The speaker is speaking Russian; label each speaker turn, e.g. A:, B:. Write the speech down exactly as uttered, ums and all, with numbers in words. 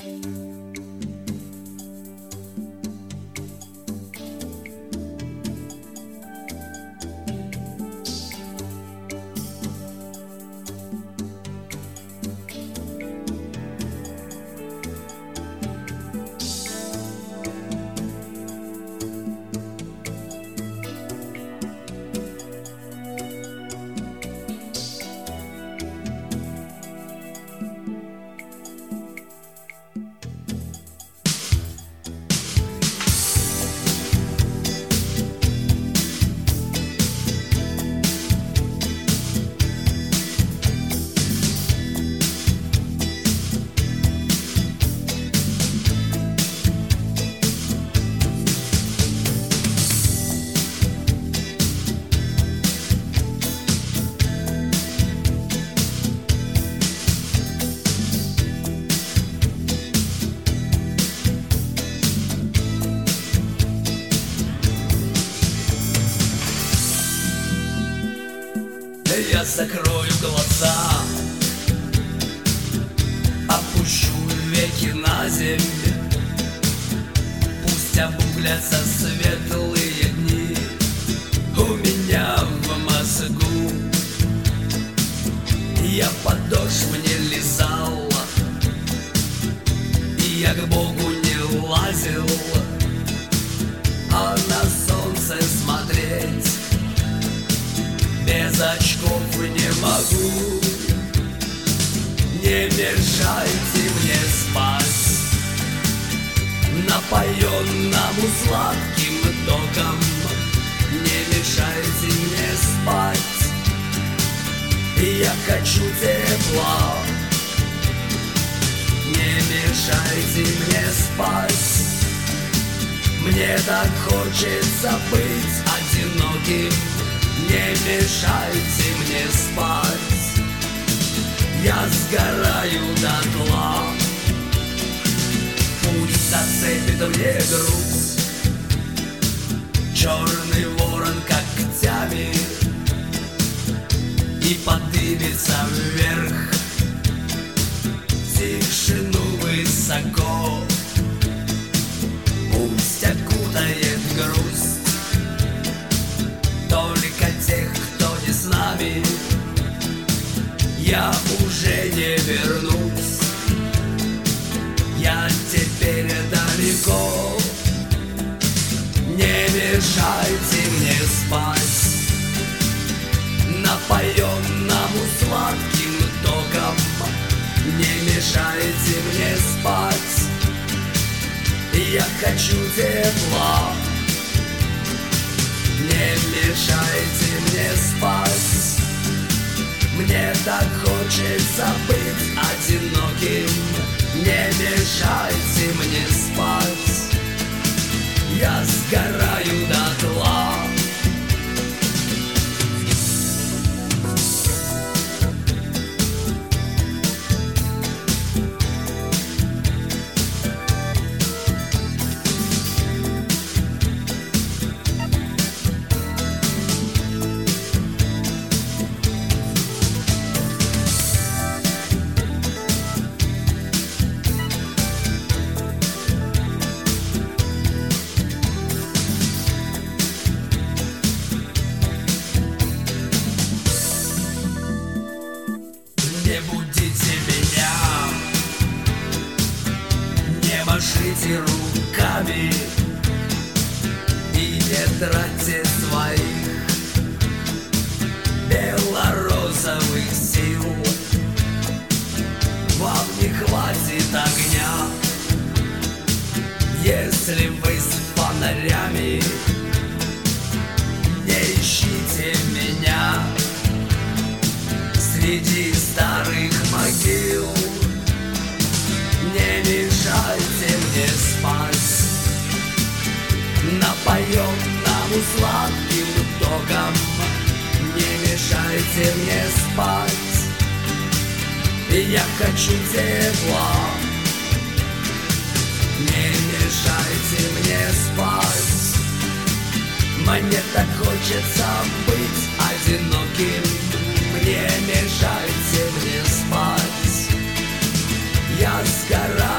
A: Я закрою глаза, опущу веки на землю. Пусть обуглятся светлые дни у меня в мозгу. Я подошв не лизал, и я к Богу не лазил, а на солнце смотреть без очков не могу. Не мешайте мне спать напоенному сладким током. Не мешайте мне спать, я хочу тепла. Не мешайте мне спать, мне так хочется быть одиноким. Не мешайте мне спать, я сгораю дотла. Пусть зацепит мне грудь черный ворон когтями и поднимется вверх в тишину высоко. Пусть окутает грусть только тех, кто не с нами. Я уже не вернусь, я теперь далеко. Не мешайте мне спать напоенному сладким током. Не мешайте мне спать, я хочу тепла. Не мешайте мне спать, мне так хочется быть одиноким. Не мешайте мне спать, я сгораю дотла. Не будите меня, не машите руками и не тратьте своих белорозовых сил. Вам не хватит огня, если вы с фонарями. Не ищите меня среди старых могил. Не мешайте мне спать напоенному сладким током. Не мешайте мне спать, я хочу тепла. Не мешайте мне спать, мне так хочется быть одиноким. Не мешайте мне спать, я сгораю.